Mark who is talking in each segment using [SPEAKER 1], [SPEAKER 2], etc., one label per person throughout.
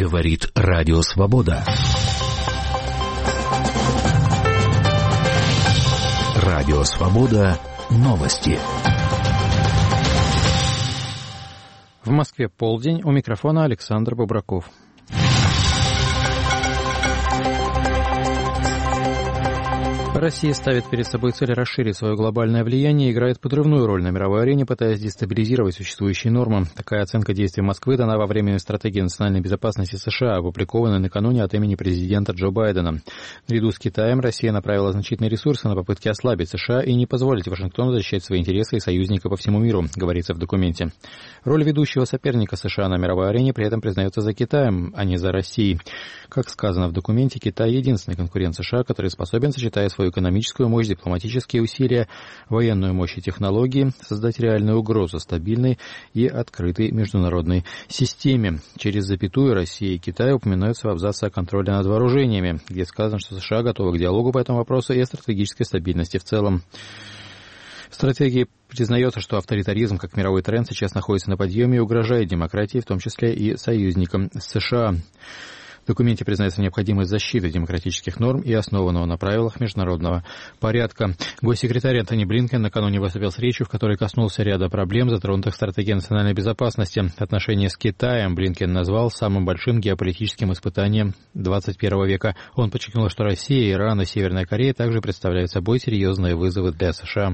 [SPEAKER 1] Говорит Радио Свобода. Радио Свобода. Новости.
[SPEAKER 2] В Москве полдень. У микрофона Александр Бобраков. Россия ставит перед собой цель расширить свое глобальное влияние и играет подрывную роль на мировой арене, пытаясь дестабилизировать существующие нормы. Такая оценка действий Москвы дана во временной стратегии национальной безопасности США, опубликованной накануне от имени президента Джо Байдена. Наряду с Китаем Россия направила значительные ресурсы на попытки ослабить США и не позволить Вашингтону защищать свои интересы и союзника по всему миру, говорится в документе. Роль ведущего соперника США на мировой арене при этом признается за Китаем, а не за Россией. Как сказано в документе, Китай — единственный конкурент США, который способен, сочетая свою экономическую мощь, дипломатические усилия, военную мощь и технологии, создать реальную угрозу стабильной и открытой международной системе. Через запятую Россия и Китай упоминаются в абзаце о контроле над вооружениями, где сказано, что США готовы к диалогу по этому вопросу и о стратегической стабильности в целом. В стратегии признается, что авторитаризм как мировой тренд сейчас находится на подъеме и угрожает демократии, в том числе и союзникам США. В документе признается необходимость защиты демократических норм и основанного на правилах международного порядка. Госсекретарь Антони Блинкен накануне выступил с речью, в которой коснулся ряда проблем, затронутых стратегией национальной безопасности. Отношения с Китаем Блинкен назвал самым большим геополитическим испытанием 21 века. Он подчеркнул, что Россия, Иран и Северная Корея также представляют собой серьезные вызовы для США.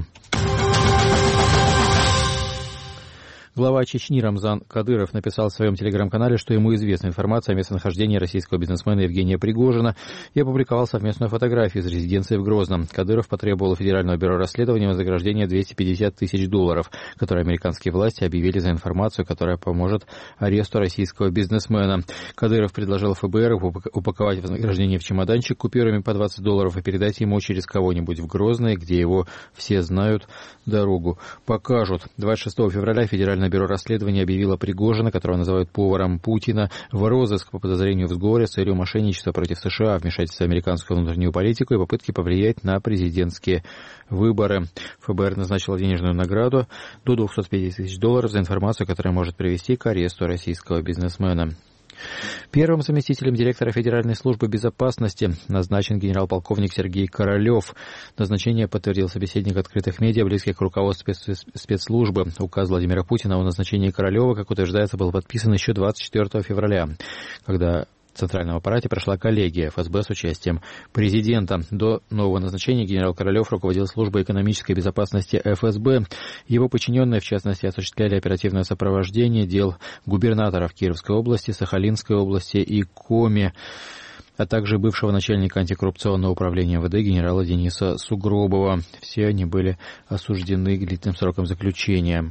[SPEAKER 2] Глава Чечни Рамзан Кадыров написал в своем телеграм-канале, что ему известна информация о местонахождении российского бизнесмена Евгения Пригожина, и опубликовал совместную фотографию из резиденции в Грозном. Кадыров потребовал у Федерального бюро расследования вознаграждения $250 тысяч, которые американские власти объявили за информацию, которая поможет аресту российского бизнесмена. Кадыров предложил ФБР упаковать вознаграждение в чемоданчик купюрами по $20 и передать ему через кого-нибудь в Грозное, где его все знают, дорогу покажут. 26 февраля Федеральное бюро расследования объявило Пригожина, которого называют поваром Путина, в розыск по подозрению в сговоре с целью мошенничества против США, вмешательства в американскую внутреннюю политику и попытки повлиять на президентские выборы. ФБР назначило денежную награду до $250 тысяч за информацию, которая может привести к аресту российского бизнесмена. Первым заместителем директора Федеральной службы безопасности назначен генерал-полковник Сергей Королев. Назначение подтвердил собеседник открытых медиа, близких к руководству спецслужбы. Указ Владимира Путина о назначении Королева, как утверждается, был подписан еще 24 февраля, когда в Центральном аппарате прошла коллегия ФСБ с участием президента. До нового назначения генерал Королев руководил службой экономической безопасности ФСБ. Его подчиненные, в частности, осуществляли оперативное сопровождение дел губернаторов Кировской области, Сахалинской области и Коми, а также бывшего начальника антикоррупционного управления МВД генерала Дениса Сугробова. Все они были осуждены к длительным срокам заключения.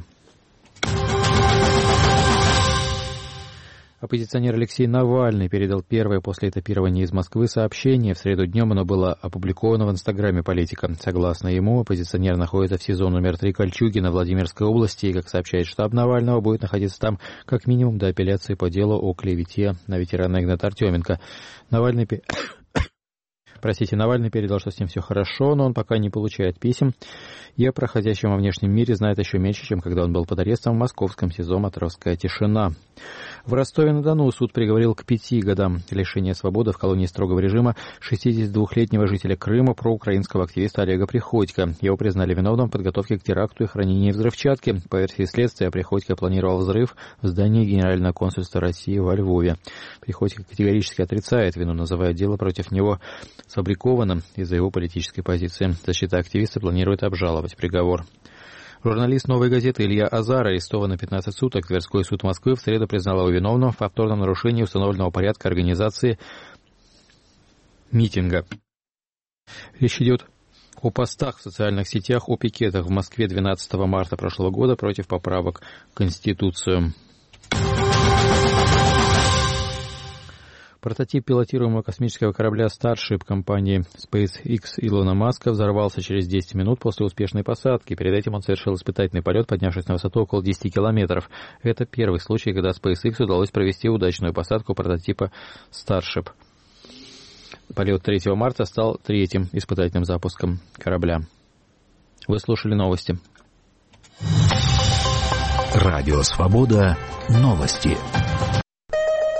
[SPEAKER 2] Оппозиционер Алексей Навальный передал первое после этапирования из Москвы сообщение. В среду днем оно было опубликовано в инстаграме политика. Согласно ему, оппозиционер находится в СИЗО номер 3 Кольчуги на Владимирской области, и, как сообщает штаб Навального, будет находиться там как минимум до апелляции по делу о клевете на ветерана Игната Артеменко. Навальный передал, что с ним все хорошо, но он пока не получает писем и о проходящем во внешнем мире знает еще меньше, чем когда он был под арестом в московском СИЗО «Матровская тишина». В Ростове-на-Дону суд приговорил к 5 годам лишения свободы в колонии строгого режима 62-летнего жителя Крыма, проукраинского активиста Олега Приходько. Его признали виновным в подготовке к теракту и хранении взрывчатки. По версии следствия, Приходько планировал взрыв в здании Генерального консульства России во Львове. Приходько категорически отрицает вину, называя дело против него сфабрикованным из-за его политической позиции. Защита активиста планирует обжаловать приговор. Журналист «Новой газеты» Илья Азар арестован на 15 суток. Тверской суд Москвы в среду признал его виновным в повторном нарушении установленного порядка организации митинга. Речь идет о постах в социальных сетях о пикетах в Москве 12 марта прошлого года против поправок в Конституцию. Прототип пилотируемого космического корабля Starship компании SpaceX Илона Маска взорвался через 10 минут после успешной посадки. Перед этим он совершил испытательный полет, поднявшись на высоту около 10 километров. Это первый случай, когда SpaceX удалось провести удачную посадку прототипа Starship. Полет 3 марта стал третьим испытательным запуском корабля. Вы слушали новости.
[SPEAKER 1] Радио Свобода. Новости.